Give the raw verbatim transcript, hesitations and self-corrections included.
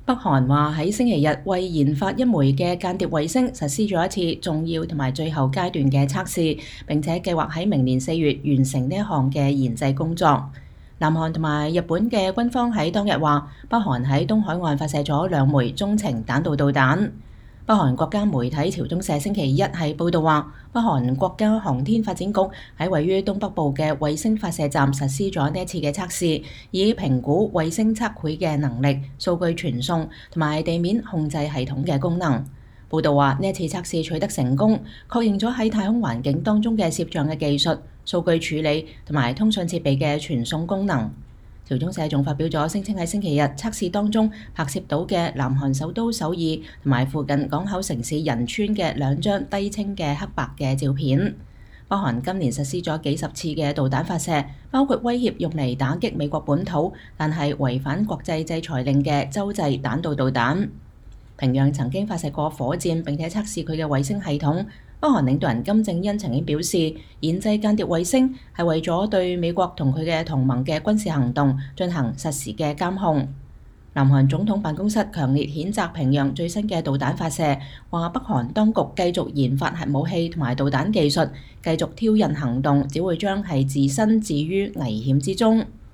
北韓話喺星期日為研發一枚嘅間諜衛星實施咗一次重要同埋最後階段嘅測試，並且計劃喺明年四月完成呢一項嘅研製工作。南韓同埋日本嘅軍方喺當日話，北韓喺東海岸發射咗兩枚中程彈道導彈。北韓國家媒體朝中社星期一係報導話，北韓國家航天發展局喺位於東北部嘅衛星發射站實施咗呢一次嘅測試，以評估衛星測繪嘅能力、數據傳送同埋地面控制系統嘅功能。報導話，呢一次測試取得成功，確認咗喺太空環境當中嘅攝像嘅技術、數據處理同埋通訊設備嘅傳送功能。朝中社仲發表咗聲稱喺星期日測試當中拍攝到嘅南韓首都首爾同埋附近港口城市仁川嘅兩張低清嘅黑白嘅照片。北韓今年實施咗幾十次嘅導彈發射，包括威脅用嚟打擊美國本土，但係違反國際制裁令嘅洲際彈道導彈。平壤曾經發射過火箭並且測試佢嘅衛星系統。北韓領導人金正恩曾經表示，研製間諜衛星係為咗對美國同佢嘅同盟嘅軍事行動進行實時嘅監控。南韓總統辦公室強烈譴責平壤最新嘅導彈發射，話北韓當局繼續研發核武器同埋導彈技術，繼續挑釁行動，只會將係置身置於危險之中。